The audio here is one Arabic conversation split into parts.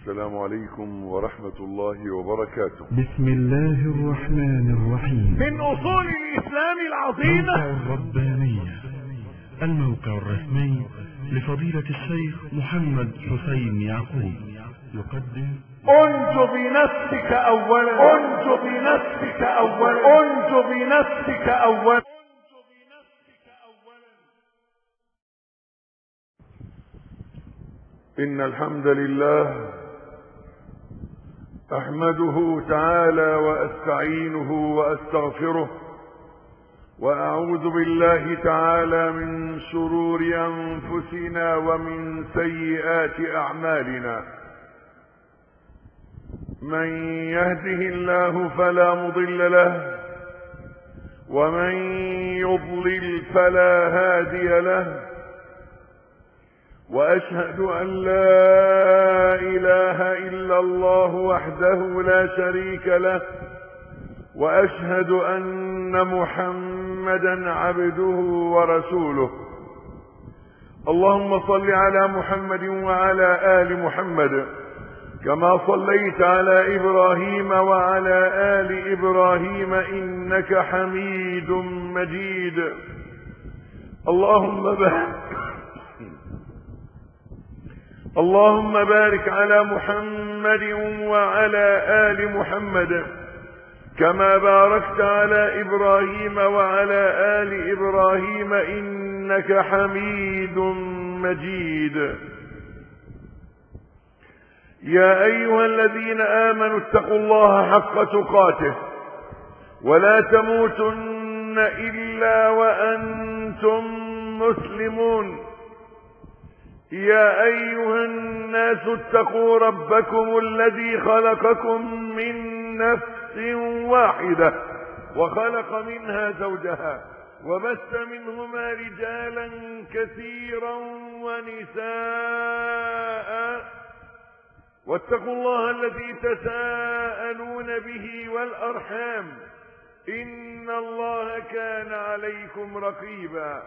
السلام عليكم ورحمة الله وبركاته. بسم الله الرحمن الرحيم. من أصول الإسلام العظيمة موقع الربانية، الموقع الرسمي لفضيلة الشيخ محمد حسين يعقوب، يقدم انج بنفسك أولا، انج بنفسك أولا، انج بنفسك أولا. إن الحمد لله أحمده تعالى وأستعينه وأستغفره، وأعوذ بالله تعالى من شرور أنفسنا ومن سيئات أعمالنا. من يهده الله فلا مضل له، ومن يضلل فلا هادي له، وأشهد أن لا إله إلا الله وحده لا شريك له، وأشهد أن محمدا عبده ورسوله. اللهم صل على محمد وعلى آل محمد كما صليت على إبراهيم وعلى آل إبراهيم إنك حميد مجيد. اللهم بارك على محمد وعلى آل محمد كما باركت على إبراهيم وعلى آل إبراهيم إنك حميد مجيد. يا أيها الذين آمنوا اتقوا الله حق تقاته ولا تموتن إلا وأنتم مسلمون. يا أيها الناس اتقوا ربكم الذي خلقكم من نفس واحدة وخلق منها زوجها وبث منهما رجالا كثيرا ونساء، واتقوا الله الذي تساءلون به والأرحام إن الله كان عليكم رقيبا.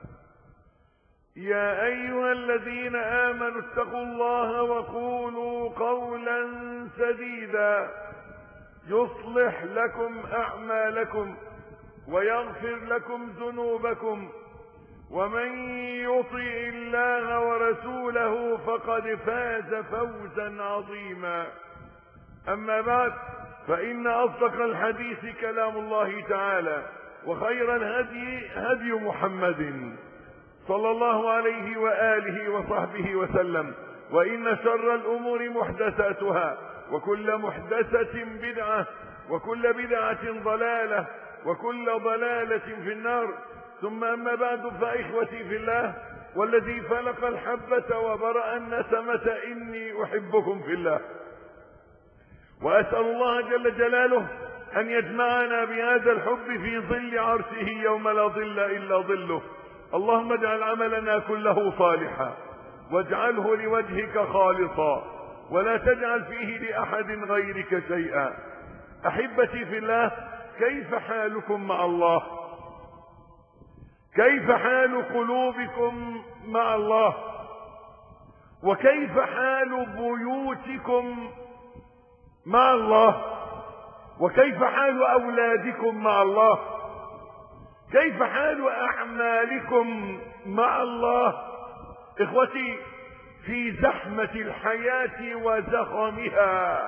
يا أيها الذين آمنوا اتقوا الله وقولوا قولا سديدا يصلح لكم أعمالكم ويغفر لكم ذنوبكم، ومن يطع الله ورسوله فقد فاز فوزا عظيما. أما بعد، فإن أصدق الحديث كلام الله تعالى، وخير الهدي هدي محمد صلى الله عليه وآله وصحبه وسلم، وإن شر الأمور محدثاتها، وكل محدثة بدعة، وكل بدعة ضلالة، وكل ضلالة في النار. ثم أما بعد، فإخوتي في الله والذي فلق الحبة وبرأ النسمة إني أحبكم في الله، وأسأل الله جل جلاله أن يجمعنا بهذا الحب في ظل عرشه يوم لا ظل إلا ظله. اللهم اجعل عملنا كله صالحا، واجعله لوجهك خالصا، ولا تجعل فيه لأحد غيرك شيئا. أحبتي في الله، كيف حالكم مع الله؟ كيف حال قلوبكم مع الله؟ وكيف حال بيوتكم مع الله؟ وكيف حال أولادكم مع الله؟ كيف حال أعمالكم مع الله؟ إخوتي، في زحمة الحياة وزخمها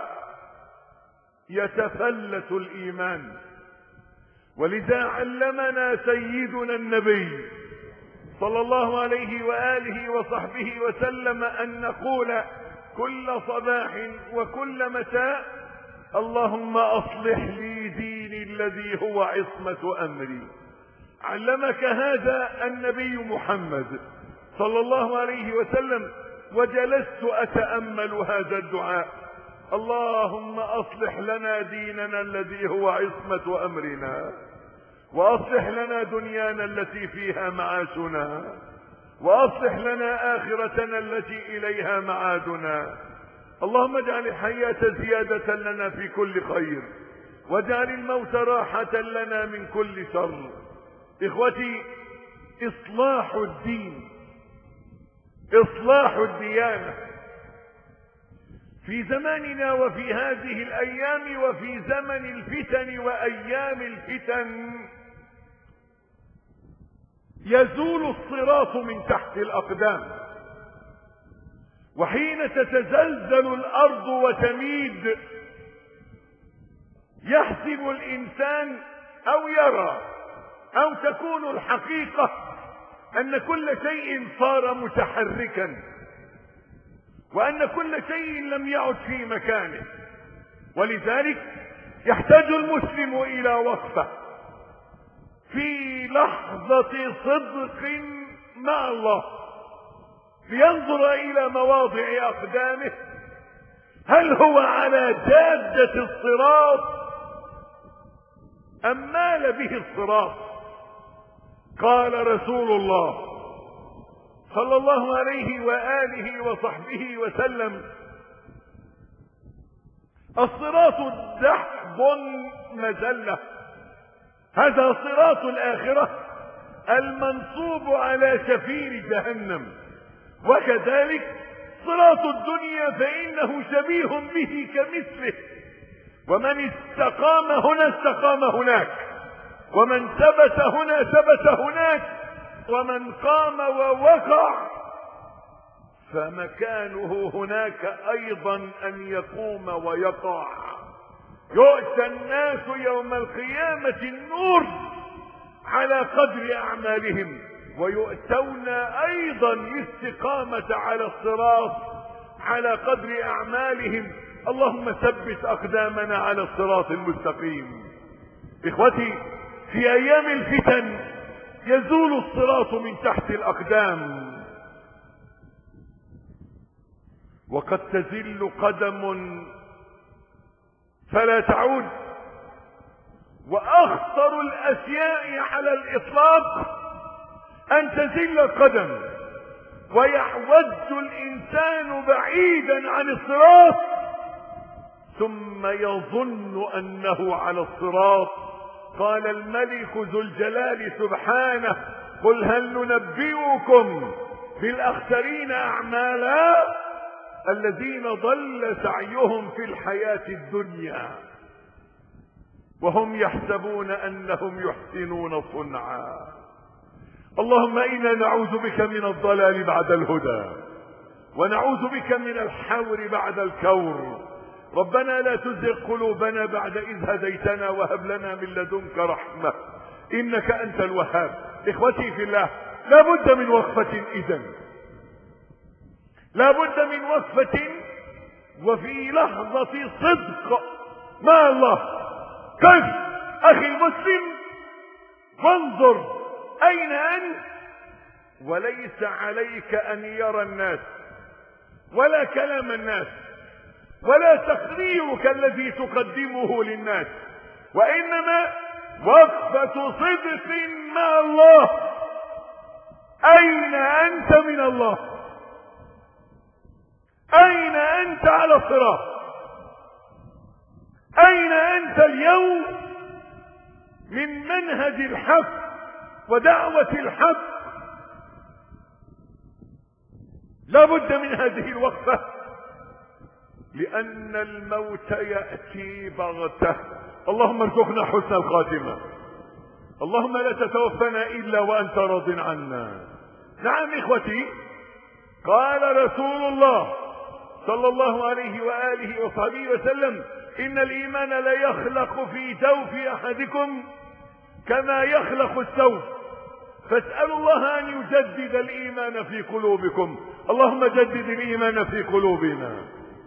يتفلت الإيمان، ولذا علمنا سيدنا النبي صلى الله عليه وآله وصحبه وسلم أن نقول كل صباح وكل مساء: اللهم أصلح لي ديني الذي هو عصمة أمري. علمك هذا النبي محمد صلى الله عليه وسلم، وجلست أتأمل هذا الدعاء: اللهم أصلح لنا ديننا الذي هو عصمة أمرنا، وأصلح لنا دنيانا التي فيها معاشنا، وأصلح لنا آخرتنا التي إليها معادنا. اللهم اجعل الحياة زيادة لنا في كل خير، واجعل الموت راحة لنا من كل شر. إخوتي، إصلاح الدين، إصلاح الديانة، في زماننا وفي هذه الأيام وفي زمن الفتن وأيام الفتن يزول الصراط من تحت الأقدام، وحين تتزلزل الأرض وتميد يحسب الإنسان أو يرى أو تكون الحقيقة أن كل شيء صار متحركا، وأن كل شيء لم يعد في مكانه. ولذلك يحتاج المسلم إلى وقفة في لحظة صدق مع الله لينظر إلى مواضع أقدامه، هل هو على جادة الصراط أم مال به الصراط؟ قال رسول الله صلى الله عليه وآله وصحبه وسلم: الصراط دحض مزلة. هذا صراط الآخرة المنصوب على شفير جهنم، وكذلك صراط الدنيا فإنه شبيه به كمثله، ومن استقام هنا استقام هناك، ومن ثبت هنا ثبت هناك، ومن قام ووقع فمكانه هناك أيضا أن يقوم ويقع. يؤتى الناس يوم القيامة النور على قدر أعمالهم، ويؤتون أيضا الاستقامة على الصراط على قدر أعمالهم. اللهم ثبت أقدامنا على الصراط المستقيم. إخوتي، في أيام الفتن يزول الصراط من تحت الأقدام، وقد تزل قدم فلا تعود. وأخطر الأشياء على الإطلاق أن تزل القدم ويعوج الإنسان بعيدا عن الصراط ثم يظن أنه على الصراط. قال الملك ذو الجلال سبحانه: قل هل ننبئكم بالأخسرين أعمالا الذين ضل سعيهم في الحياة الدنيا وهم يحسبون أنهم يحسنون صنعا. اللهم إنا نعوذ بك من الضلال بعد الهدى، ونعوذ بك من الحور بعد الكور. ربنا لا تزغ قلوبنا بعد إذ هديتنا وهب لنا من لدنك رحمة إنك أنت الوهاب. إخوتي في الله، لا بد من وقفة، إذن لا بد من وقفة وفي لحظة صدق مع الله. كيف أخي المسلم؟ وانظر أين أنت، وليس عليك أن يرى الناس ولا كلام الناس ولا تقريرك الذي تقدمه للناس، وإنما وقفة صدق مع الله. أين أنت من الله؟ أين أنت على الصراط؟ أين أنت اليوم من منهج الحق ودعوة الحق؟ لا بد من هذه الوقفة، لأن الموت يأتي بغتة. اللهم ارزقنا حسن الخاتمة. اللهم لا تتوفنا إلا وأنت راض عنا. نعم إخوتي، قال رسول الله صلى الله عليه وآله وصحبه وسلم: إن الإيمان لا يخلق في جوف أحدكم كما يخلق الثوب، فاسألوا الله أن يجدد الإيمان في قلوبكم. اللهم جدد الإيمان في قلوبنا.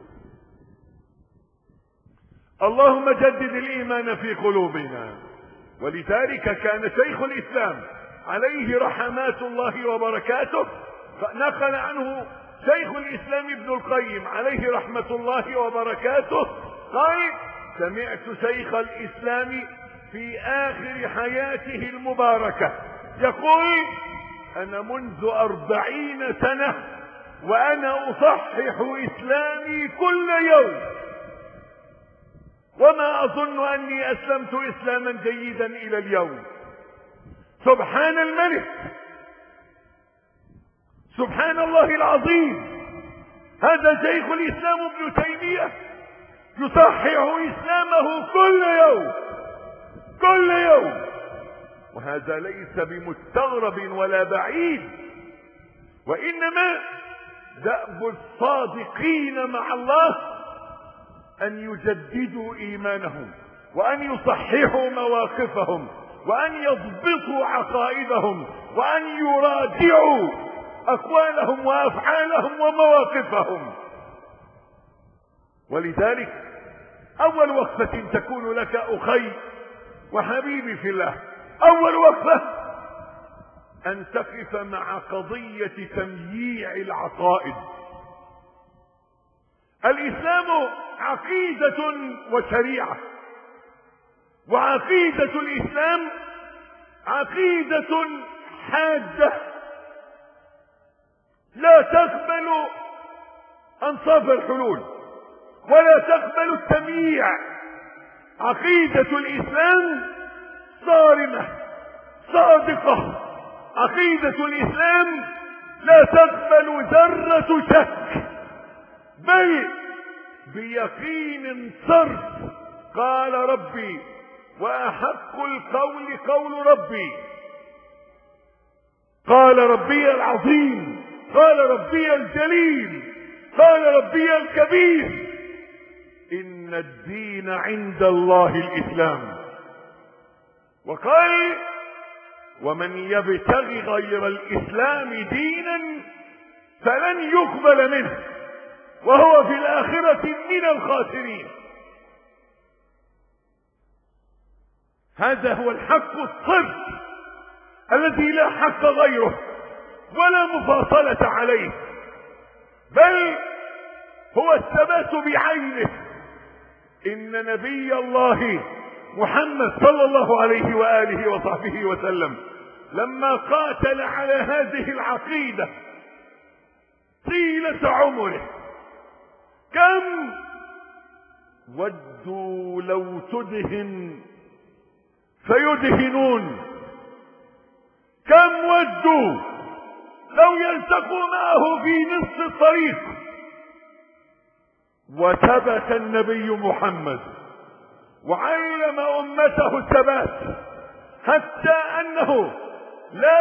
اللهم جدد الإيمان في قلوبنا. ولذلك كان شيخ الإسلام عليه رحمات الله وبركاته، نقل عنه شيخ الإسلام ابن القيم عليه رحمة الله وبركاته قال: سمعت شيخ الإسلام في آخر حياته المباركة يقول: أنا منذ 40 سنة وأنا أصحح إسلامي كل يوم، وما أظن أني أسلمت إسلاما جيدا إلى اليوم. سبحان الملك، سبحان الله العظيم، هذا شيخ الإسلام ابن تيمية يصحح إسلامه كل يوم، وهذا ليس بمستغرب ولا بعيد، وإنما دأب الصادقين مع الله أن يجددوا إيمانهم، وأن يصححوا مواقفهم، وأن يضبطوا عقائدهم، وأن يراجعوا أقوالهم وأفعالهم ومواقفهم. ولذلك أول وقفة تكون لك أخي وحبيبي في الله، أول وقفة أن تقف مع قضية تمييع العقائد. الإسلام عقيدة وشريعة، وعقيدة الإسلام عقيدة حادة لا تقبل أنصاف الحلول ولا تقبل التمييع. عقيدة الإسلام صارمة صادقة، عقيدة الإسلام لا تقبل ذرة شك، بل بيقين صرف. قال ربي وأحق القول قول ربي، قال ربي العظيم، قال ربي الجليل، قال ربي الكبير، إن الدين عند الله الإسلام. وقال ومن يبتغي غير الإسلام دينا فلن يقبل منه وهو في الآخرة من الخاسرين. هذا هو الحق الصرف الذي لا حق غيره ولا مفاصلة عليه، بل هو الثبات بعينه. إن نبي الله محمد صلى الله عليه وآله وصحبه وسلم لما قاتل على هذه العقيدة طيلة عمره كم ودوا لو تدهن فيدهنون، كم ودوا لو يلتقوا معه في نصف الطريق. وثبت النبي محمد وعلم أمته الثبات، حتى أنه لا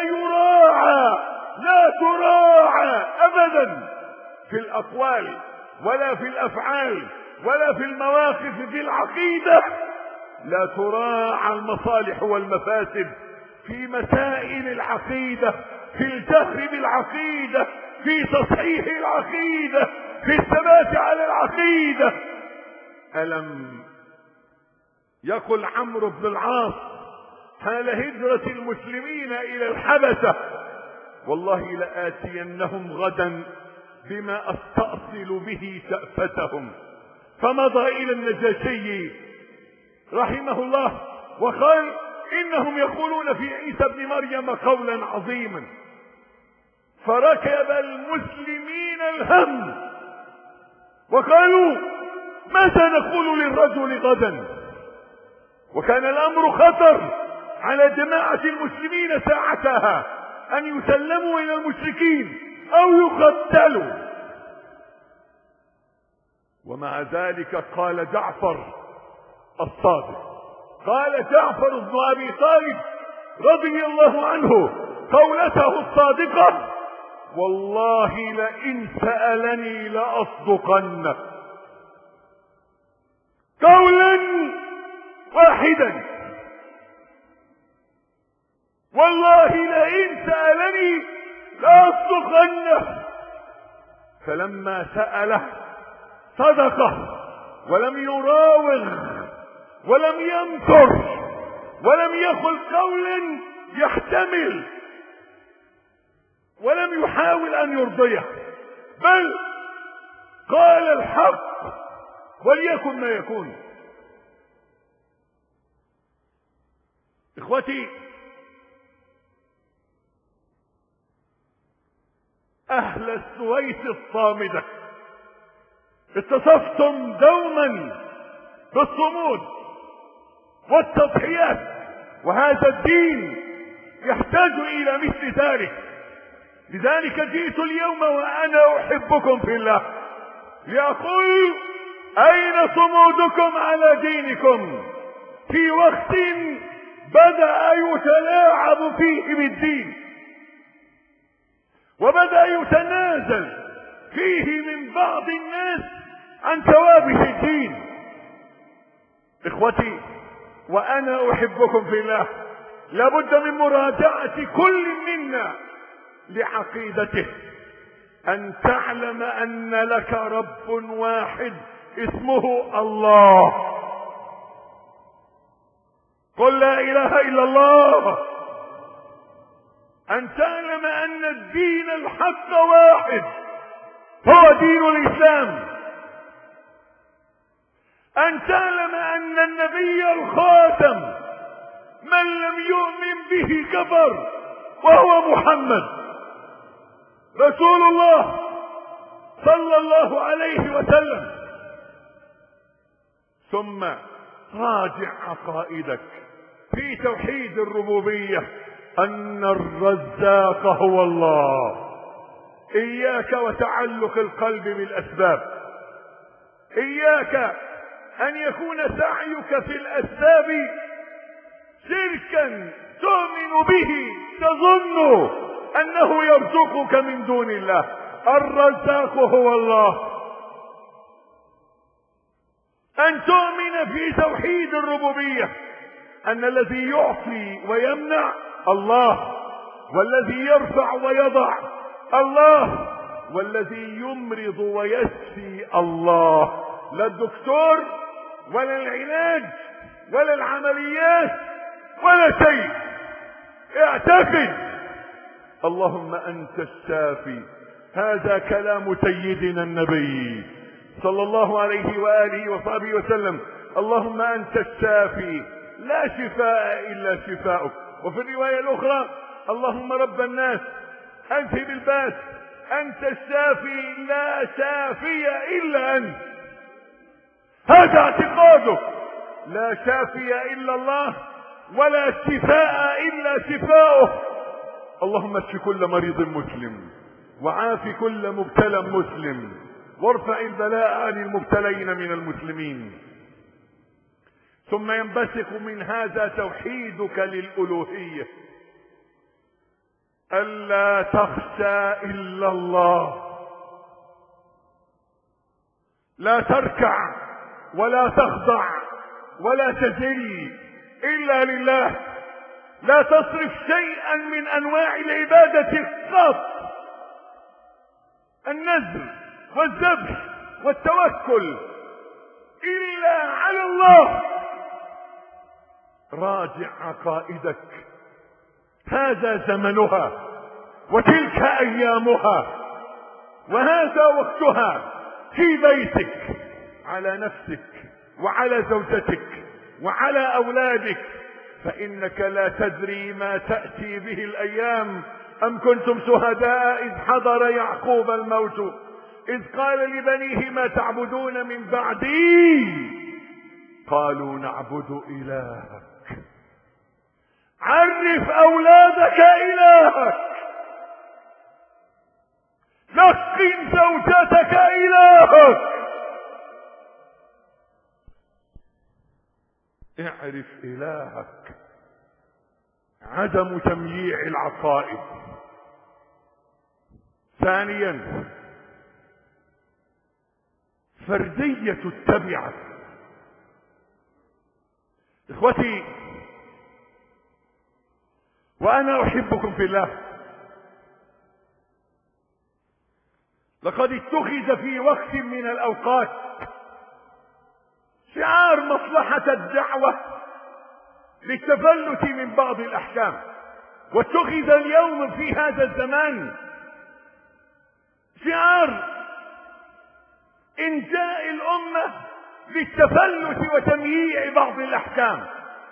تراعى أبدا في الأقوال ولا في الأفعال ولا في المواقف في العقيدة، لا تراعى المصالح والمفاسد في مسائل العقيدة، في الجهر بالعقيدة، في تصحيح العقيدة، في الثبات على العقيدة. ألم يقل عمرو بن العاص حال هجرة المسلمين إلى الحبشة والله لآتينهم غدا بما أستأصل به شأفتهم، فمضى إلى النجاشي رحمه الله وقال إنهم يقولون في عيسى ابن مريم قولا عظيما، فركب المسلمين الهم وقالوا ماذا نقول للرجل غدا؟ وكان الأمر خطر على جماعة المسلمين ساعتها أن يسلموا إلى المشركين أو يقتلوا. ومع ذلك قال جعفر الصادق، قال جعفر بن أبي طالب رضي الله عنه قولته الصادقة: والله لئن سألني لأصدقن. قولا واحدا، والله لئن سألني لأصدقن. فلما سأله صدقه ولم يراوغ ولم يمكر ولم يقل قولا يحتمل ولم يحاول أن يرضيه، بل قال الحق وليكن ما يكون. إخوتي، أهل السويس الصامدة اتصفتم دوما بالصمود والتضحيات، وهذا الدين يحتاج إلى مثل ذلك. لذلك جئت اليوم وأنا أحبكم في الله يقول أين صمودكم على دينكم في وقت بدأ يتلاعب فيه بالدين، وبدأ يتنازل فيه من بعض الناس عن ثوابت الدين. إخوتي، وأنا أحبكم في الله، لابد من مراجعة كل منا لعقيدته، أن تعلم أن لك رب واحد اسمه الله. قل لا إله إلا الله. أن تعلم أن الدين الحق واحد هو دين الإسلام. أن تعلم أن النبي الخاتم من لم يؤمن به كفر، وهو محمد رسول الله صلى الله عليه وسلم. ثم راجع عقائدك في توحيد الربوبية، أن الرزاق هو الله. إياك وتعلق القلب بالأسباب، إياك أن يكون سعيك في الأسباب شركا تؤمن به تظن أنه يرزقك من دون الله. الرزاق هو الله. أن تؤمن في توحيد الربوبية أن الذي يعطي ويمنع الله، والذي يرفع ويضع الله، والذي يمرض ويشفي الله. لا الدكتور ولا العلاج ولا العمليات ولا شيء. اعتقد اللهم أنت الشافي. هذا كلام سيدنا النبي صلى الله عليه وآله وصحبه وسلم. اللهم أنت الشافي لا شفاء إلا شفاؤك. وفي الرواية الأخرى اللهم رب الناس أذهب الباس، أنت الشافي لا شافي إلا أنت. هذا اعتقادك. لا شافي إلا الله ولا شفاء إلا شفاؤه. اللهم اشف كل مريض مسلم، وعاف كل مبتلى مسلم، وارفع البلاء عن المبتلين من المسلمين. ثم ينبثق من هذا توحيدك للألوهية، ألا تخشى إلا الله، لا تركع ولا تخضع ولا تذل إلا لله، لا تصرف شيئا من أنواع العبادة قط، النذر والذبح والتوكل، إلا على الله. راجع عقائدك. هذا زمنها، وتلك أيامها، وهذا وقتها. في بيتك، على نفسك وعلى زوجتك وعلى أولادك، فإنك لا تدري ما تأتي به الأيام. أم كنتم شهداء إذ حضر يعقوب الموت إذ قال لبنيه ما تعبدون من بعدي قالوا نعبد إلهك. عرف أولادك إلهك، لقن زوجتك إلهك، اعرف إلهك. عدم تمييع العقائد. ثانيا، فردية التبعة. إخوتي، وأنا أحبكم في الله، لقد اتخذ في وقت من الأوقات شعار مصلحة الدعوة للتفلت من بعض الأحكام، واتخذ اليوم في هذا الزمان شعار إنجاء الأمة للتفلت وتمييع بعض الأحكام.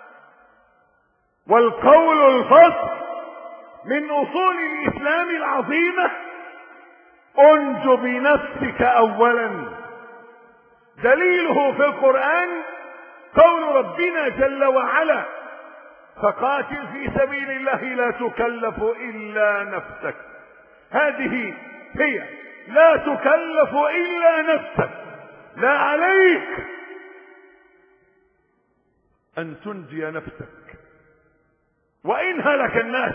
والقول الفصل من أصول الإسلام العظيمة: أنج بنفسك أولا. دليله في القرآن قول ربنا جل وعلا: فقاتل في سبيل الله لا تكلف إلا نفسك. هذه هي لا تكلف إلا نفسك، لا عليك أن تنجي نفسك وإن هلك الناس،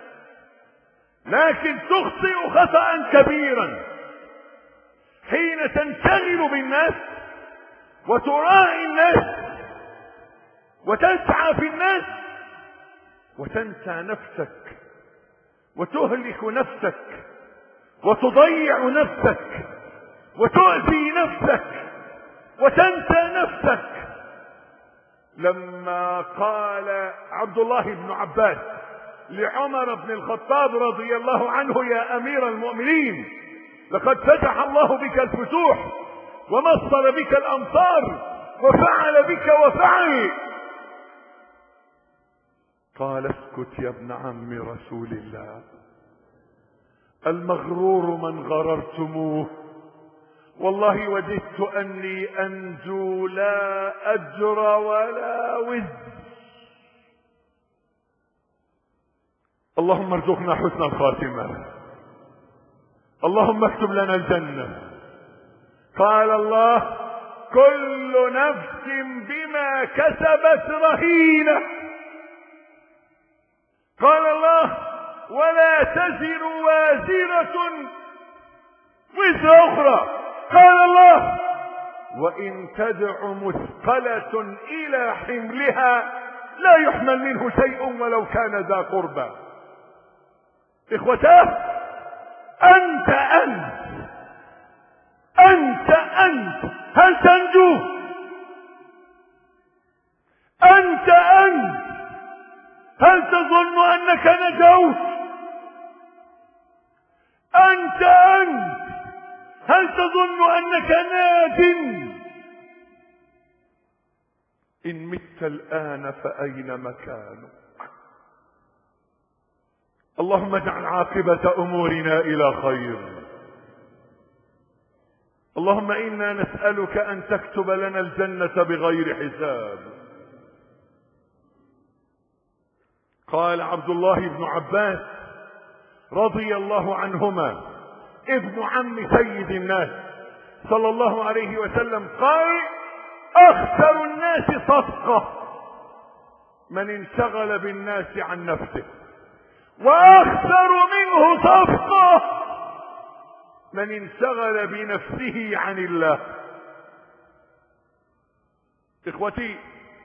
لكن تخطئ خطأ كبيرا حين تنشغل بالناس وتراعي الناس وتسعى في الناس وتنسى نفسك وتهلك نفسك وتضيع نفسك وتؤذي نفسك وتنسى نفسك. لما قال عبد الله بن عباس لعمر بن الخطاب رضي الله عنه: يا أمير المؤمنين، لقد فتح الله بك الفتوح ومصر بك الأمصار وفعل بك وفعل، قال: اسكت يا ابن عم رسول الله، المغرور من غررتموه، والله وددت أني أنجو لا أجر ولا وزر. اللهم ارزقنا حسن الخاتمة، اللهم اكتب لنا الجنة. قال الله: كل نفس بما كسبت رهينة. قال الله: ولا تزر وازرة وزر أخرى. قال الله: وإن تدع مثقلة إلى حملها لا يحمل منه شيء ولو كان ذا قربى. إخوتاه، أنت هل تنجو؟ أنت هل تظن أنك نجوت؟ أنت هل تظن أنك ناج؟ إن مت الآن فأين مكانك؟ اللهم اجعل عاقبة أمورنا إلى خير. اللهم إنا نسألك أن تكتب لنا الجنة بغير حساب. قال عبد الله بن عباس رضي الله عنهما ابن عم سيد الناس صلى الله عليه وسلم قال: أخسر الناس صفقة من انشغل بالناس عن نفسه، وأخسر منه صفقة من انشغل بنفسه عن الله. إخوتي،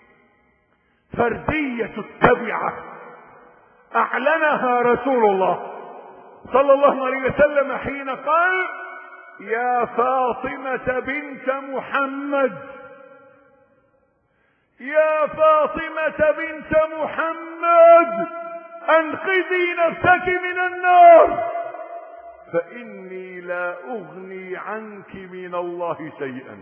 فردية التبعة أعلنها رسول الله صلى الله عليه وسلم حين قال: يا فاطمة بنت محمد، يا فاطمة بنت محمد، أنقذي نفسك من النار فإني لا أغني عنك من الله شيئا.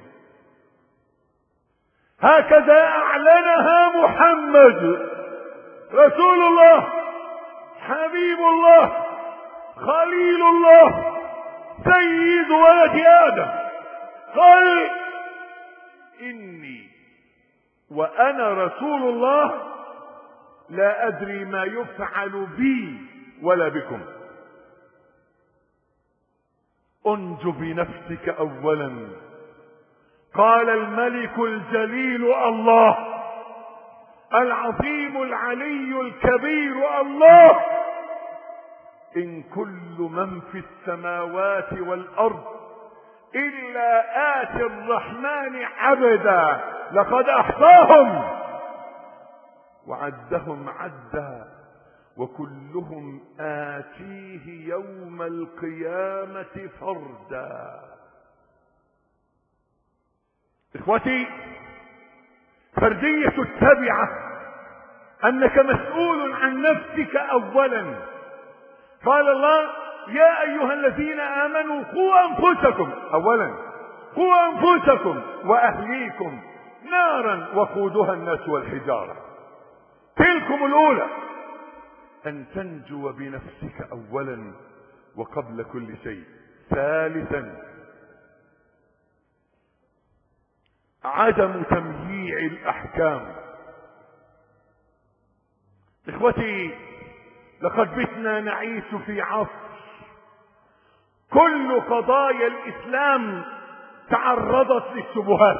هكذا أعلنها محمد رسول الله، حبيب الله، خليل الله، سيد ولد آدم. قال: إني وأنا رسول الله لا أدري ما يفعل بي ولا بكم. أنج بنفسك أولا. قال الملك الجليل الله العظيم العلي الكبير الله: إن كل من في السماوات والأرض إلا آتي الرحمن عبدا، لقد أحصاهم وعدهم عدا، وكلهم آتيه يوم القيامة فردا. إخوتي، فردية التبعة أنك مسؤول عن نفسك أولا. قال الله: يا أيها الذين آمنوا قوا أنفسكم، أولا قوا أنفسكم وأهليكم نارا وقودها الناس والحجارة. تلكم الأولى، أن تنجو بنفسك أولا وقبل كل شيء. ثالثا، عدم تمييع الأحكام. إخوتي، لقد بتنا نعيش في عصر كل قضايا الإسلام تعرضت للشبهات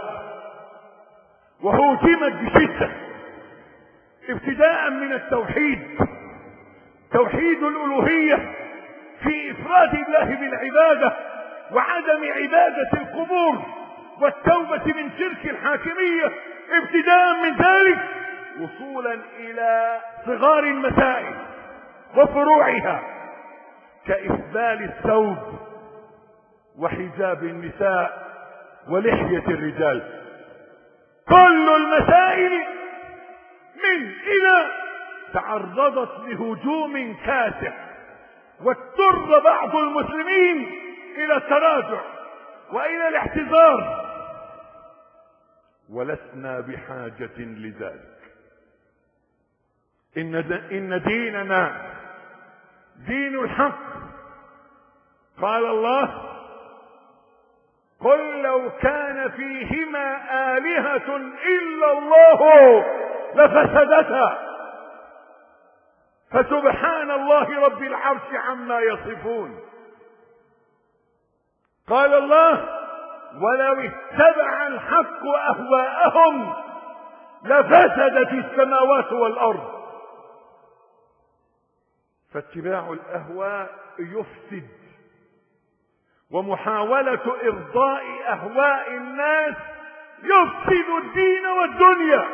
وهوجمت بشدة، ابتداء من التوحيد، توحيد الألوهية في إفراد الله بالعبادة وعدم عبادة القبور، والتوبة من شرك الحاكمية، ابتداء من ذلك وصولا إلى صغار المسائل وفروعها كإسبال الثوب وحجاب النساء ولحية الرجال. كل المسائل من إلى تعرضت لهجوم كاسح، واضطر بعض المسلمين إلى التراجع وإلى الاعتذار، ولسنا بحاجة لذلك. إن ديننا دين الحق. قال الله: قل لو كان فيهما آلهة إلا الله لفسدتا فسبحان الله رب العرش عما يصفون. قال الله: ولو اتبع الحق أهواءهم لفسدت السماوات والأرض. فاتباع الأهواء يفسد، ومحاولة إرضاء أهواء الناس يفسد الدين والدنيا.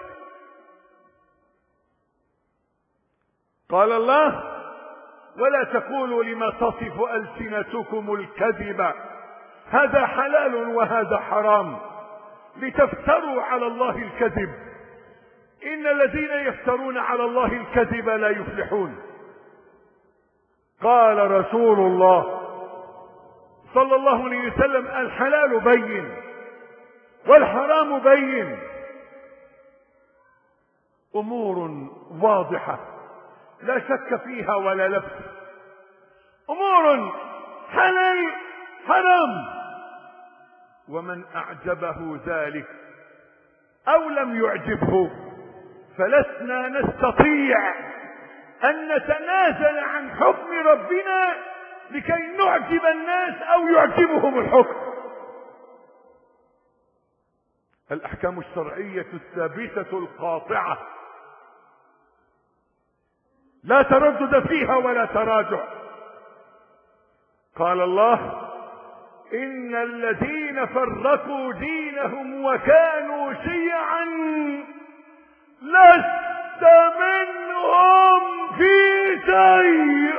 قال الله: ولا تقولوا لما تصف ألسنتكم الكذب هذا حلال وهذا حرام لتفتروا على الله الكذب إن الذين يفترون على الله الكذب لا يفلحون. قال رسول الله صلى الله عليه وسلم: الحلال بين والحرام بين. أمور واضحة لا شك فيها ولا لبس، أمور حلال حرام، ومن أعجبه ذلك أو لم يعجبه فلسنا نستطيع أن نتنازل عن حكم ربنا لكي نعجب الناس أو يعجبهم الحكم. الأحكام الشرعية الثابتة القاطعة لا تردد فيها ولا تراجع. قال الله: إن الذين فرقوا دينهم وكانوا شيعا لست منهم في شيء.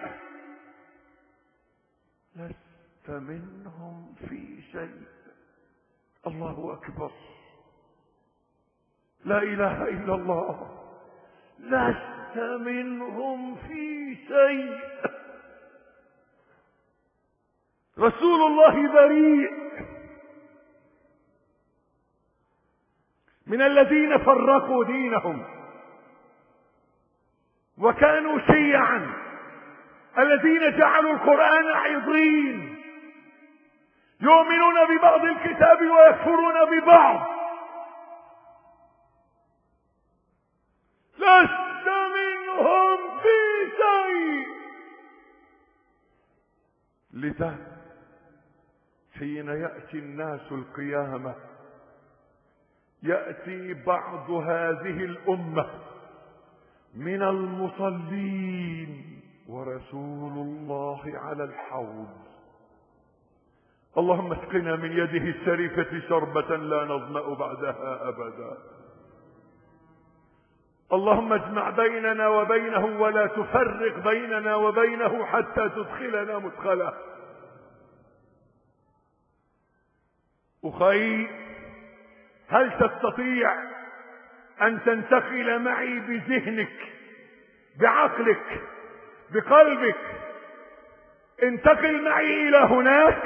لست منهم في شيء. الله أكبر، لا إله إلا الله. لست منهم في شيء. رسول الله بريء من الذين فرقوا دينهم وكانوا شيعا، الذين جعلوا القرآن عضين يؤمنون ببعض الكتاب ويكفرون ببعض. لست منهم في شيء. لذا حين يأتي الناس القيامة يأتي بعض هذه الأمة من المصلين ورسول الله على الحوض. اللهم اسقنا من يده الشريفة شربة لا نظمأ بعدها أبدا. اللهم اجمع بيننا وبينه ولا تفرق بيننا وبينه حتى تدخلنا مدخله. أخي، هل تستطيع أن تنتقل معي بذهنك بعقلك بقلبك؟ انتقل معي إلى هناك،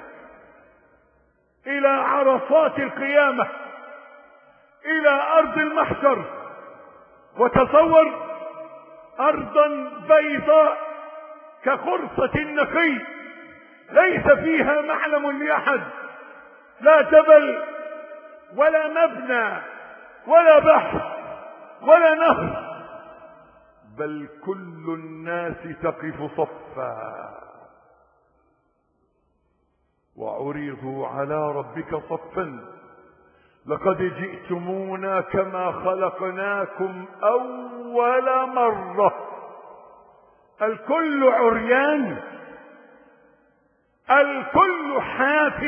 إلى عرصات القيامة، إلى أرض المحشر، وتصور أرضا بيضاء كقرصة نقي ليس فيها معلم لأحد، لا جبل ولا مبنى ولا بحر ولا نهر، بل كل الناس تقف صفا. وعرضوا على ربك صفا لقد جئتمونا كما خلقناكم أول مرة. الكل عريان، الكل حاف،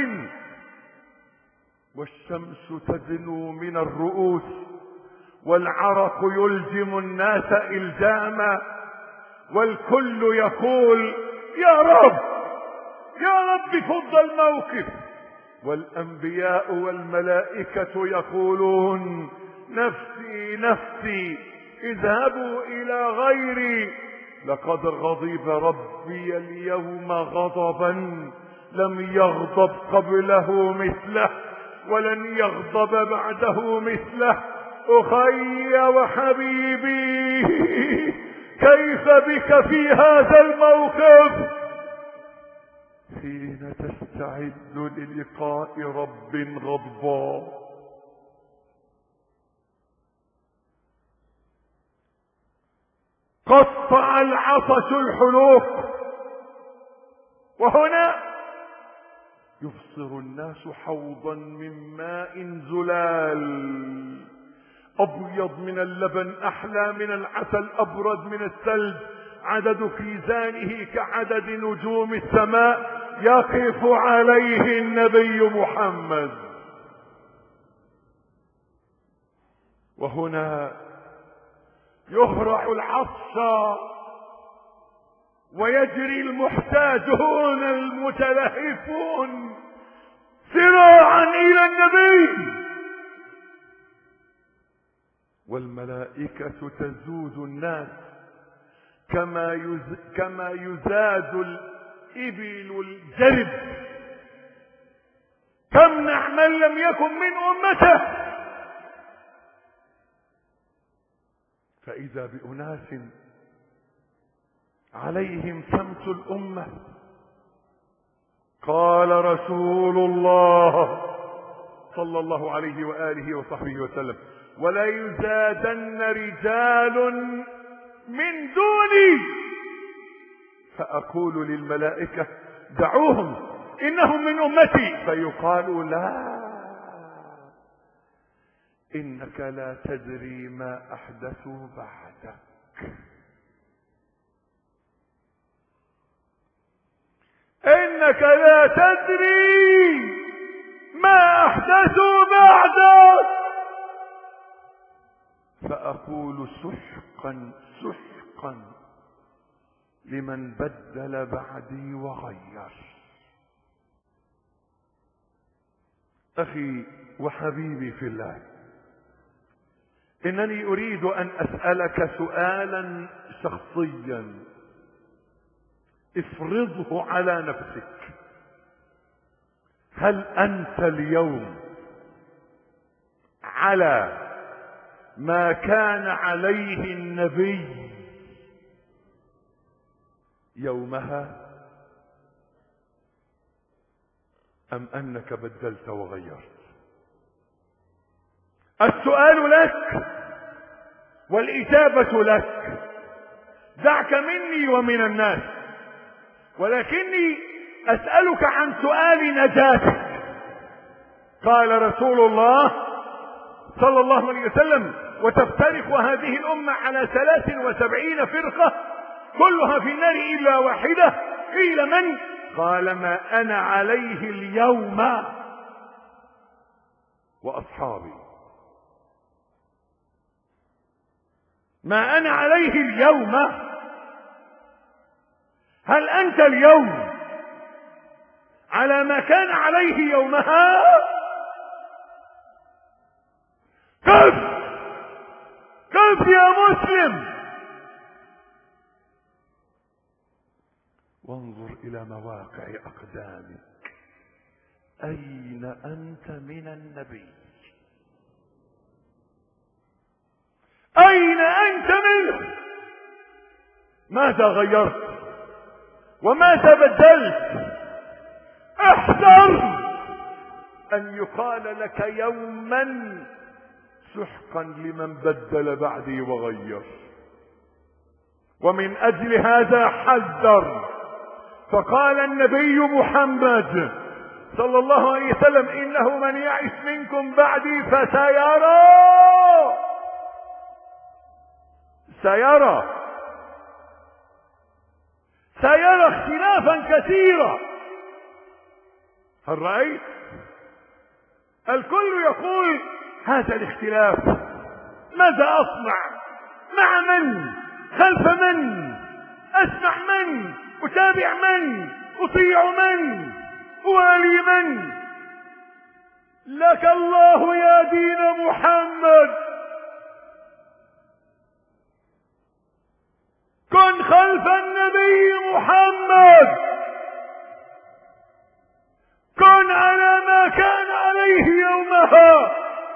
والشمس تدنو من الرؤوس، والعرق يلجم الناس إلجاما، والكل يقول يا رب يا رب فض الموقف، والأنبياء والملائكة يقولون نفسي نفسي اذهبوا إلى غيري، لقد غضب ربي اليوم غضبا لم يغضب قبله مثله ولن يغضب بعده مثله. أخي وحبيبي كيف بك في هذا الموقف حين تستعد للقاء رب غضبان؟ قطع العطش الحلوق، وهنا يبصر الناس حوضا من ماء زلال أبيض من اللبن، أحلى من العسل، أبرد من الثلج، عدد كيزانه كعدد نجوم السماء، يقف عليه النبي محمد. وهنا يهرع العطش ويجري المحتاجون المتلهفون سراعا إلى النبي، والملائكة تزود الناس كما يزاد الإبل الجرب، تمنع من لم يكن من أمته. فإذا بأناس عليهم سمت الأمة. قال رسول الله صلى الله عليه وآله وصحبه وسلم ولا يزادن رجال من دوني، فأقول للملائكة دعوهم إنهم من أمتي، فيقال لا إنك لا تدري ما أحدثوا بعدك. إنك لا تدري ما أحدثوا بعدك، فأقول سحقا سحقا لمن بدل بعدي وغير. أخي وحبيبي في الله، إنني أريد أن أسألك سؤالا شخصيا افرضه على نفسك. هل أنت اليوم على ما كان عليه النبي يومها، أم أنك بدلت وغيرت؟ السؤال لك والإجابة لك، دعك مني ومن الناس، ولكني أسألك عن سؤال نجاتك. قال رسول الله صلى الله عليه وسلم وتفترق هذه الأمة على 73 فرقة كلها في النار إلا واحدة. قيل من؟ قال ما أنا عليه اليوم وأصحابي. ما أنا عليه اليوم. هل أنت اليوم على ما كان عليه يومها؟ كيف يا مسلم؟ وانظر إلى مواقع أقدامك، أين أنت من النبي؟ أين أنت منه؟ ماذا غيرت وماذا بدلت؟ احذر أن يقال لك يوما سحقا لمن بدل بعدي وغير. ومن أجل هذا حذر، فقال النبي محمد صلى الله عليه وسلم: إنه من يعش منكم بعدي سيرى اختلافا كثيرا. هل رأيت؟ الكل يقول هذا الاختلاف، ماذا أصنع؟ مع من؟ خلف من؟ أسمع من؟ أتابع من؟ أطيع من؟ أوالي من؟ لك الله يا دين محمد، كن خلف النبي محمد، كن على ما كان عليه يومها.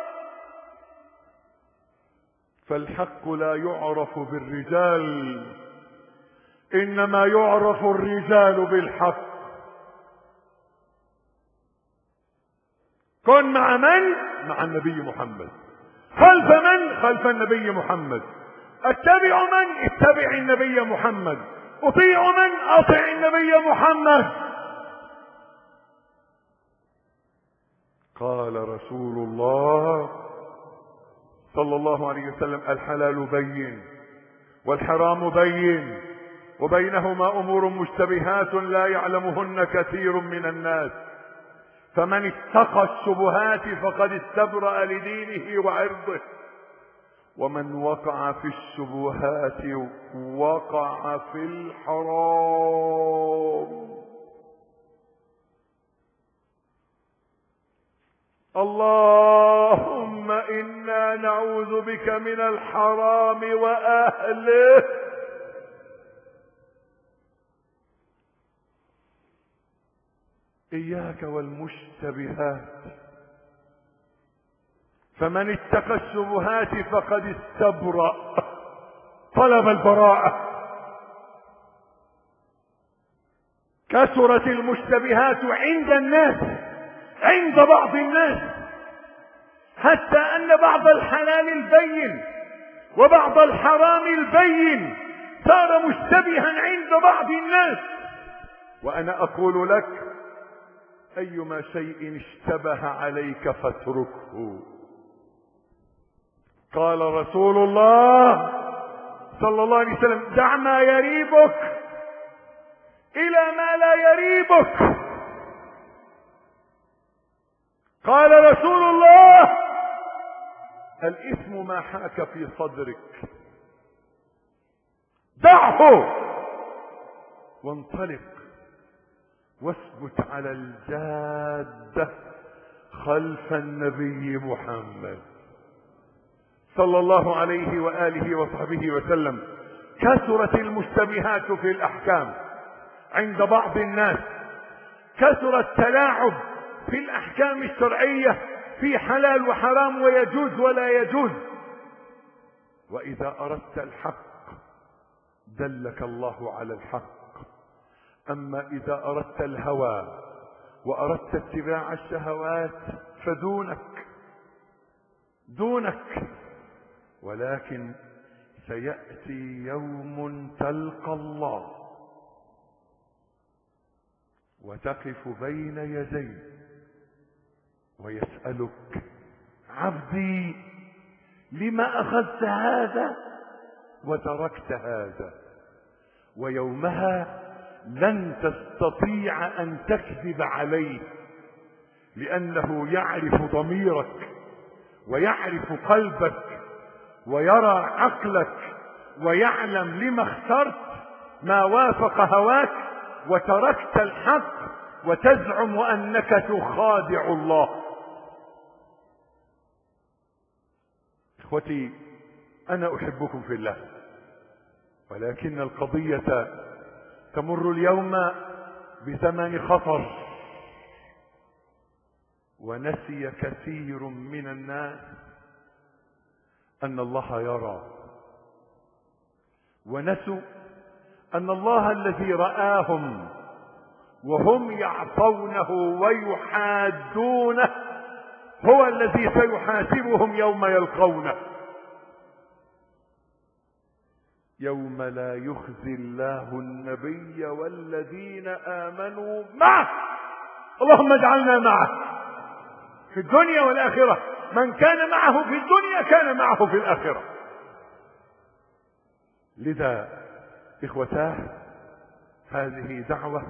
فالحق لا يعرف بالرجال، إنما يعرف الرجال بالحق. كن مع من؟ مع النبي محمد. خلف من؟ خلف النبي محمد. اتبع من؟ اتبع النبي محمد. اطيع من؟ اطع النبي محمد. قال رسول الله صلى الله عليه وسلم: الحلال بين والحرام بين وبينهما امور مشتبهات لا يعلمهن كثير من الناس، فمن اتقى الشبهات فقد استبرأ لدينه وعرضه، ومن وقع في الشبهات وقع في الحرام. اللهم إنا نعوذ بك من الحرام وأهله. إياك والمشتبهات، فمن اتقى الشبهات فقد استبرأ، طلب البراءة. كثرت المشتبهات عند الناس، عند بعض الناس، حتى أن بعض الحلال البين وبعض الحرام البين صار مشتبها عند بعض الناس. وأنا أقول لك: أيما شيء اشتبه عليك فاتركه. قال رسول الله صلى الله عليه وسلم: دع ما يريبك إلى ما لا يريبك. قال رسول الله: الإثم ما حاك في صدرك، دعه وانطلق واثبت على الجادة خلف النبي محمد صلى الله عليه وآله وصحبه وسلم. كثرت المشتبهات في الأحكام عند بعض الناس، كثر التلاعب في الأحكام الشرعية في حلال وحرام ويجوز ولا يجوز. وإذا أردت الحق دلك الله على الحق، أما إذا أردت الهوى وأردت اتباع الشهوات فدونك. ولكن سيأتي يوم تلقى الله وتقف بين يديه ويسألك: عبدي لما أخذت هذا وتركت هذا؟ ويومها لن تستطيع أن تكذب عليه، لأنه يعرف ضميرك ويعرف قلبك ويرى عقلك ويعلم لما اخترت ما وافق هواك وتركت الحق وتزعم أنك تخادع الله. إخوتي، أنا أحبكم في الله، ولكن القضية تمر اليوم بزمن خطر، ونسي كثير من الناس أن الله يرى، ونسوا أن الله الذي رآهم وهم يعصونه ويحادونه هو الذي سيحاسبهم يوم يلقونه. يوم لا يخزي الله النبي والذين آمنوا معه اللهم اجعلنا معه في الدنيا والآخرة. من كان معه في الدنيا كان معه في الآخرة. لذا إخوتاه هذه دعوة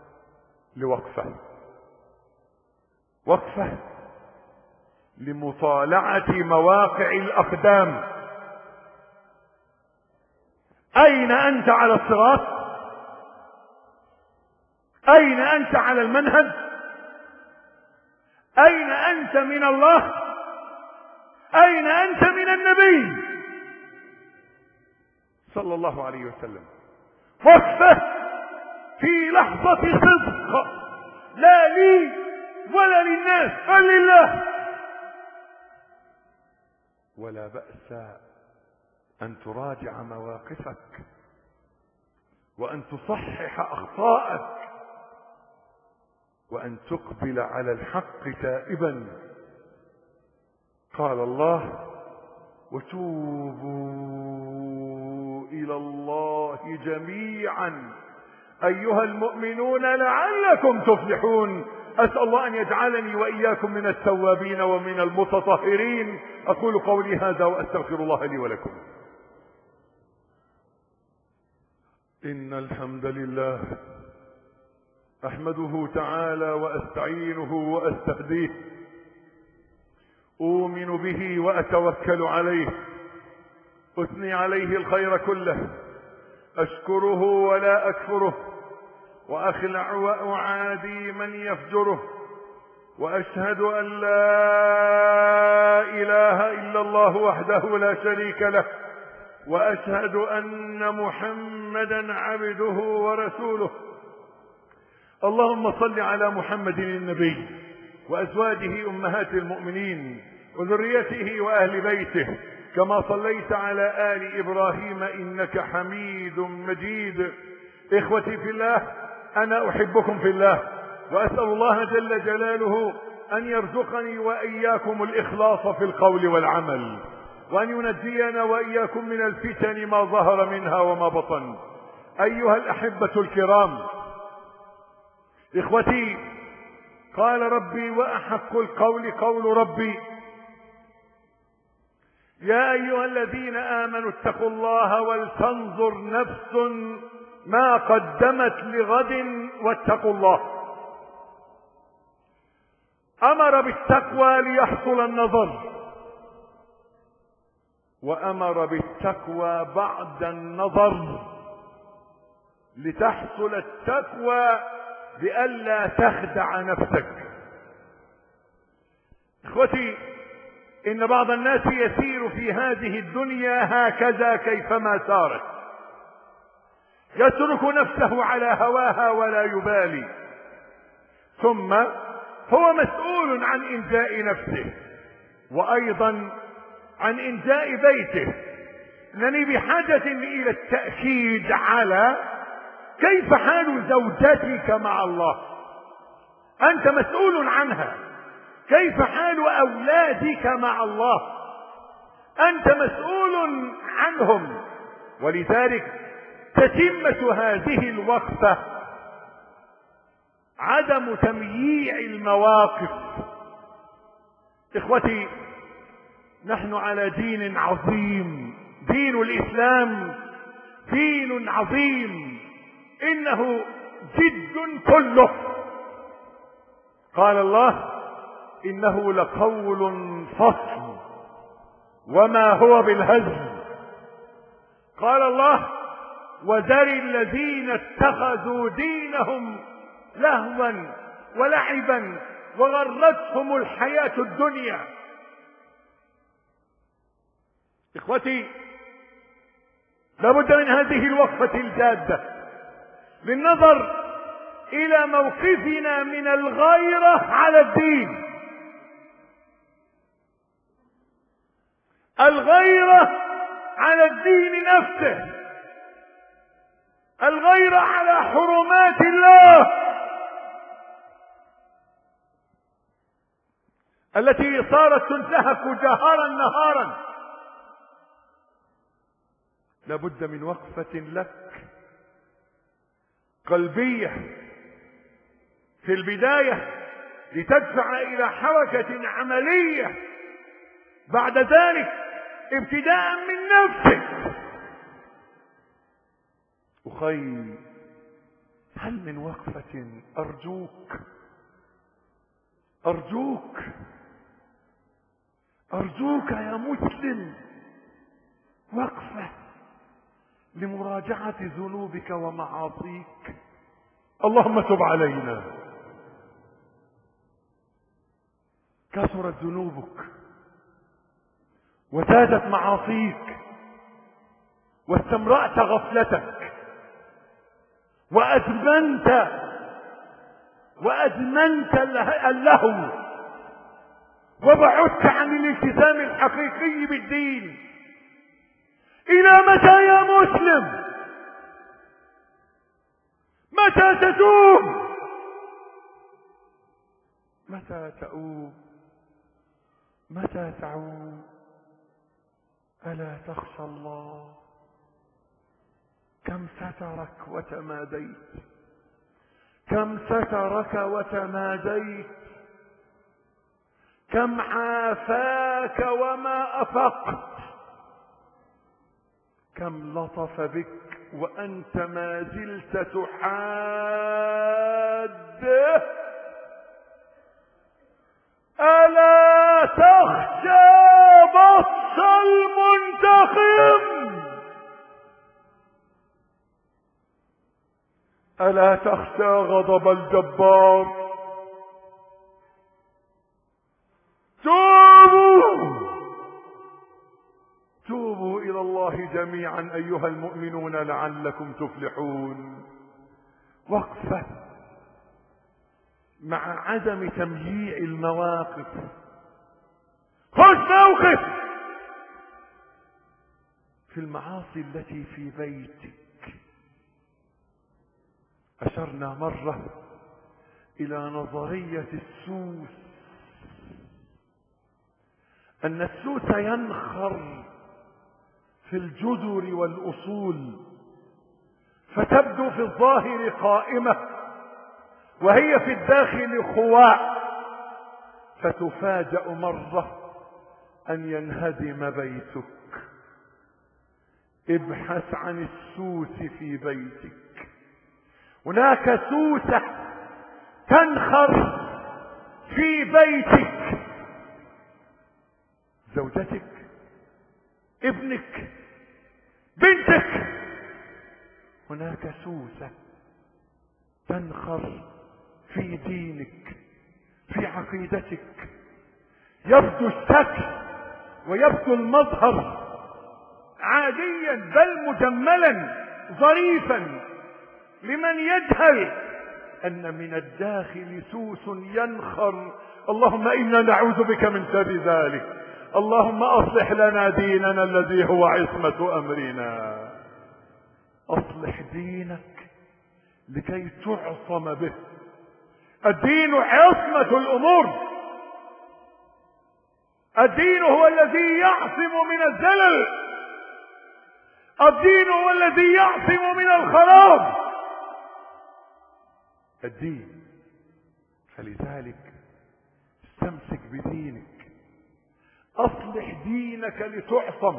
وقفة لمطالعة مواقع الأقدام. أين أنت على الصراط؟ أين أنت على المنهج؟ أين أنت من الله؟ أين أنت من النبي صلى الله عليه وسلم؟ وقفة في لحظة صدق، لا لي ولا للناس بل لله. ولا بأس أن تراجع مواقفك وأن تصحح أخطاءك وأن تقبل على الحق تائبا. قال الله: وتوبوا إلى الله جميعا أيها المؤمنون لعلكم تفلحون. أسأل الله أن يجعلني وإياكم من التوابين ومن المتطهرين. أقول قولي هذا وأستغفر الله لي ولكم. إن الحمد لله أحمده تعالى وأستعينه وأستهديه، أؤمن به وأتوكل عليه، أثني عليه الخير كله، أشكره ولا أكفره، وأخلع وأعادي من يفجره، وأشهد أن لا إله إلا الله وحده لا شريك له، وأشهد أن محمدا عبده ورسوله. اللهم صل على محمد النبي وأزواجه أمهات المؤمنين وذريته وأهل بيته كما صليت على آل إبراهيم إنك حميد مجيد. إخوتي في الله، أنا أحبكم في الله، وأسأل الله جل جلاله أن يرزقني وإياكم الإخلاص في القول والعمل، وأن ينجينا وإياكم من الفتن ما ظهر منها وما بطن. أيها الأحبة الكرام، إخوتي، قال ربي وأحق القول قول ربي: يا أيها الذين آمنوا اتقوا الله ولتنظر نفس ما قدمت لغد واتقوا الله. أمر بالتقوى ليحصل النظر، وأمر بالتقوى بعد النظر لتحصل التقوى بألا تخدع نفسك. إخوتي، إن بعض الناس يسير في هذه الدنيا هكذا كيفما سارت، يترك نفسه على هواها ولا يبالي، ثم هو مسؤول عن إنجاء نفسه وأيضا عن إنجاء بيته. إنني بحاجة إلى التأكيد على كيف حال زوجتك مع الله، أنت مسؤول عنها. كيف حال أولادك مع الله، أنت مسؤول عنهم. ولذلك تتمة هذه الوقفة عدم تمييع المواقف. إخوتي، نحن على دين عظيم، دين الإسلام دين عظيم، إنه جد كله. قال الله: إنه لقول فصل وما هو بالهزل. قال الله: وذر الذين اتخذوا دينهم لهوا ولعبا وغرتهم الحياة الدنيا. إخوتي، لابد من هذه الوقفة الجادة للنظر إلى موقفنا من الغيرة على الدين. الغيرة على الدين نفسه، الغيرة على حرمات الله التي صارت تنتهك جهارا نهارا. لابد من وقفة لك قلبية في البداية لتدفع إلى حركة عملية بعد ذلك ابتداء من نفسك. أخي، هل من وقفة أرجوك يا مسلم، وقفة لمراجعة ذنوبك ومعاصيك. اللهم تب علينا. كثرت ذنوبك وزادت معاصيك واستمرأت غفلتك وأدمنت اللهو وبعدت عن الالتزام الحقيقي بالدين. إلى متى يا مسلم؟ متى تتوب؟ متى تؤوب؟ متى تعود؟ ألا تخشى الله؟ كم سترك وتماديت، كم سترك وتماديت، كم عافاك وما أفقت، كم لطف بك وأنت ما زلت تحاده. ألا تخشى بطش المنتقم؟ ألا تخشى غضب الجبار؟ توبوا إلى الله جميعا أيها المؤمنون لعلكم تفلحون. وقفة مع عدم تمييع المواقف. خذ موقف في المعاصي التي في بيتك. أشرنا مرة إلى نظرية السوس، أن السوس ينخر في الجذر والأصول، فتبدو في الظاهر قائمة وهي في الداخل خواء، فتفاجأ مرة أن ينهدم بيتك. ابحث عن السوس في بيتك. هناك سوسة تنخر في بيتك، زوجتك، ابنك، بنتك. هناك سوسة تنخر في دينك، في عقيدتك. يبدو الشكل ويبدو المظهر عاديا بل مجملا ظريفا لمن يجهل أن من الداخل سوس ينخر. اللهم إنا نعوذ بك من شر ذلك. اللهم أصلح لنا ديننا الذي هو عصمة أمرنا. أصلح دينك لكي تعصم به. الدين عصمة الأمور. الدين هو الذي يعصم من الزلل. الدين هو الذي يعصم من الخراب. الدين. فلذلك استمسك بدينك. أصلح دينك لتعصم.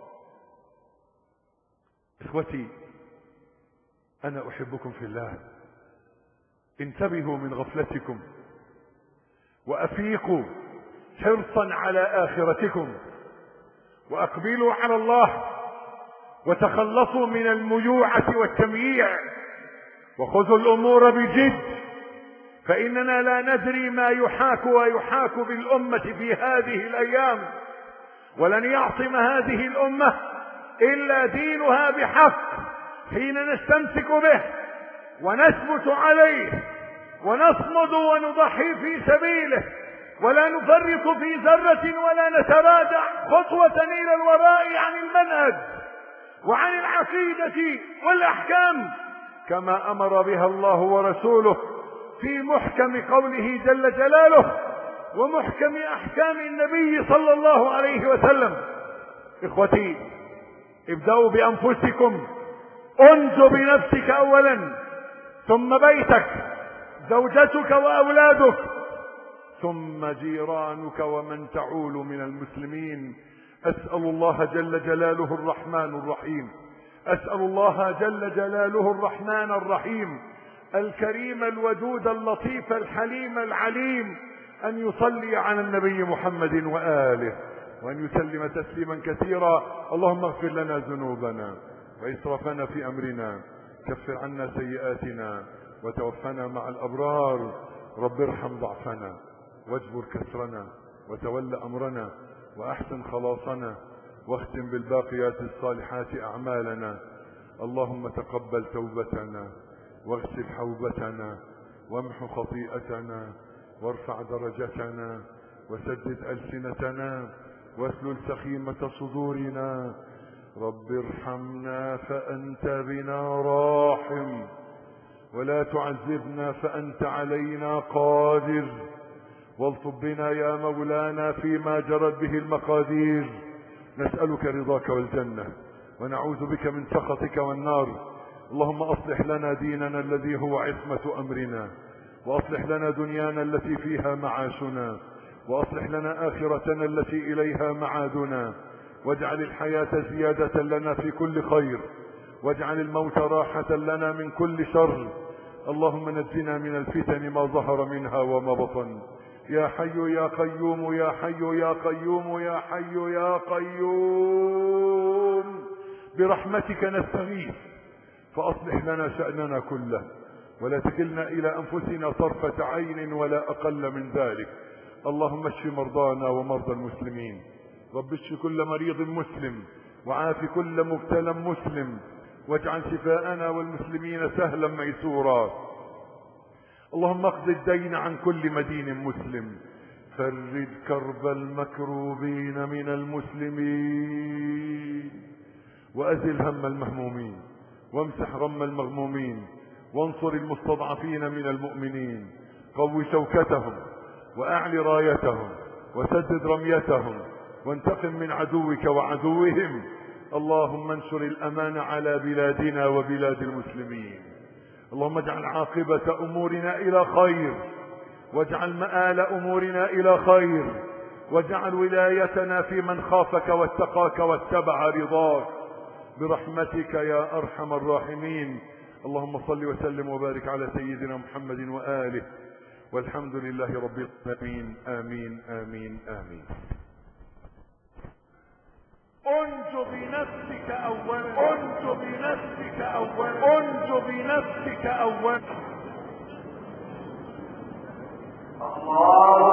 إخوتي، أنا أحبكم في الله. انتبهوا من غفلتكم وأفيقوا حرصا على آخرتكم، وأقبلوا على الله وتخلصوا من الميوعة والتمييع، وخذوا الأمور بجد، فإننا لا ندري ما يحاك ويحاك بالأمة في هذه الأيام، ولن يعصم هذه الأمة إلا دينها بحق حين نستمسك به ونثبت عليه ونصمد ونضحي في سبيله، ولا نفرط في ذرة ولا نتراجع خطوة إلى الوراء عن المنهج وعن العقيدة والأحكام كما أمر بها الله ورسوله في محكم قوله جل جلاله ومحكم أحكام النبي صلى الله عليه وسلم. إخوتي، ابدأوا بأنفسكم. انجو بنفسك أولا، ثم بيتك، زوجتك وأولادك، ثم جيرانك ومن تعول من المسلمين. أسأل الله جل جلاله الرحمن الرحيم، أسأل الله جل جلاله الرحمن الرحيم الكريم الودود اللطيف الحليم العليم أن يصلي على النبي محمد وآله وأن يسلم تسليما كثيرا. اللهم اغفر لنا ذنوبنا وإسرافنا في أمرنا، كفر عنا سيئاتنا وتوفنا مع الأبرار. رب ارحم ضعفنا واجبر كسرنا وتول أمرنا وأحسن خلاصنا واختم بالباقيات الصالحات أعمالنا. اللهم تقبل توبتنا واغسل حوبتنا وامح خطيئتنا وارفع درجتنا وسدد ألسنتنا واسلل سخيمة صدورنا. رب ارحمنا فأنت بنا راحم، ولا تعذبنا فأنت علينا قادر، والطف بنا يا مولانا فيما جرت به المقادير. نسألك رضاك والجنة ونعوذ بك من سخطك والنار. اللهم أصلح لنا ديننا الذي هو عصمة أمرنا، وأصلح لنا دنيانا التي فيها معاشنا، وأصلح لنا آخرتنا التي إليها معادنا، واجعل الحياة زيادة لنا في كل خير، واجعل الموت راحة لنا من كل شر. اللهم نجنا من الفتن ما ظهر منها وما بطن. يا حي يا قيوم يا حي يا قيوم يا حي يا قيوم، برحمتك نستغيث فأصلح لنا شأننا كله، ولا تكلنا إلى أنفسنا طرفة عين ولا أقل من ذلك. اللهم اشف مرضانا ومرضى المسلمين. رب اشف كل مريض مسلم وعاف كل مبتلى مسلم، واجعل شفاءنا والمسلمين سهلا ميسورا. اللهم اقض الدين عن كل مدين مسلم، فرج كرب المكروبين من المسلمين، وأزل هم المهمومين، وامسح غم المغمومين، وانصر المستضعفين من المؤمنين. قو شوكتهم وأعل رايتهم وسدد رميتهم، وانتقم من عدوك وعدوهم. اللهم انشر الأمان على بلادنا وبلاد المسلمين. اللهم اجعل عاقبة أمورنا إلى خير، واجعل مآل أمورنا إلى خير، واجعل ولايتنا في من خافك واتقاك واتبع رضاك برحمتك يا أرحم الراحمين. اللهم صل وسلم وبارك على سيدنا محمد وآله، والحمد لله رب العالمين. آمين آمين آمين. انج بنفسك اولا، انج بنفسك اولا، انج بنفسك اولا. الله